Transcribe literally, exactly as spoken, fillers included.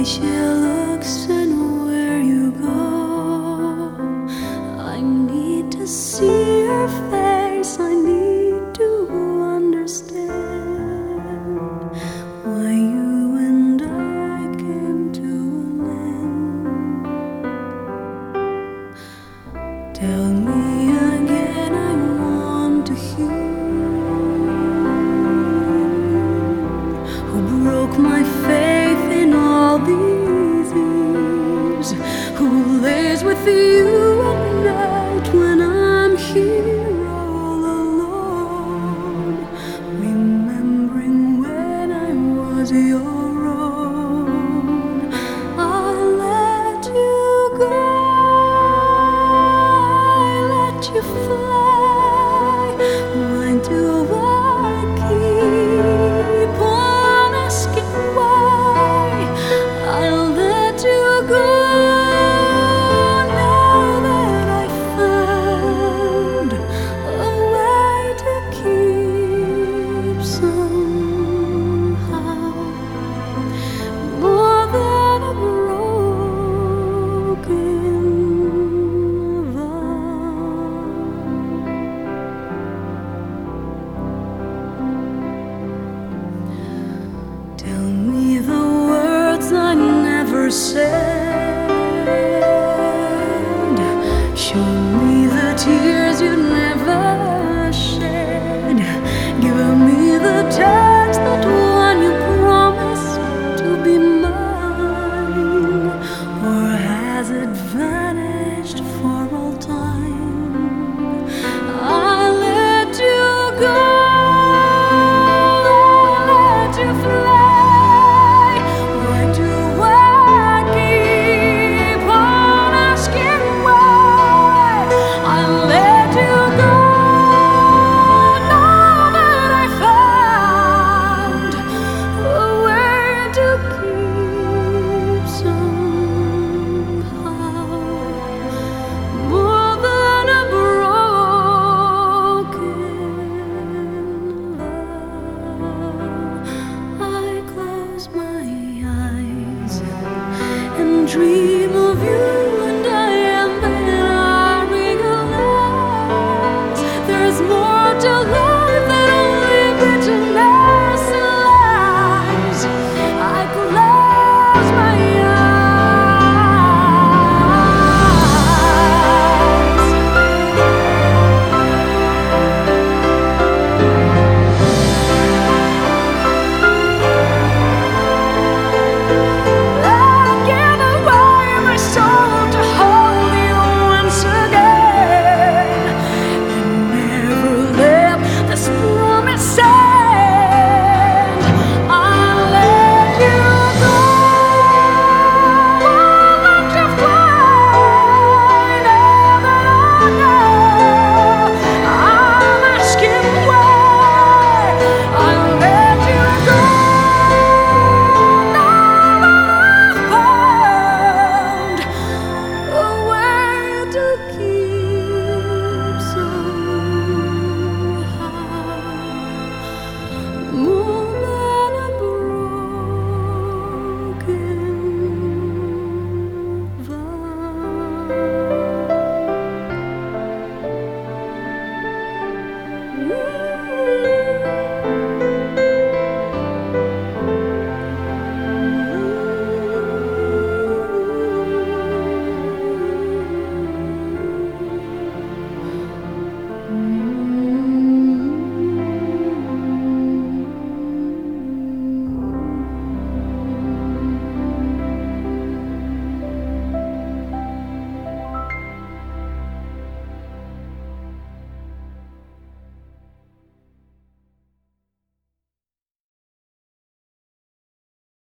she looks and where you go. I need to see your face, I need to understand why you and I came to an end. Tell me again, I want to hear. Who broke my faith in all these years? Who lays with you at night when I'm here all alone, remembering when I was your own? I let you go, I let you fly. Why do I keep on asking why? I let you go now that I found a way to keep somehow more than a broken vow. Tell me the words I never said.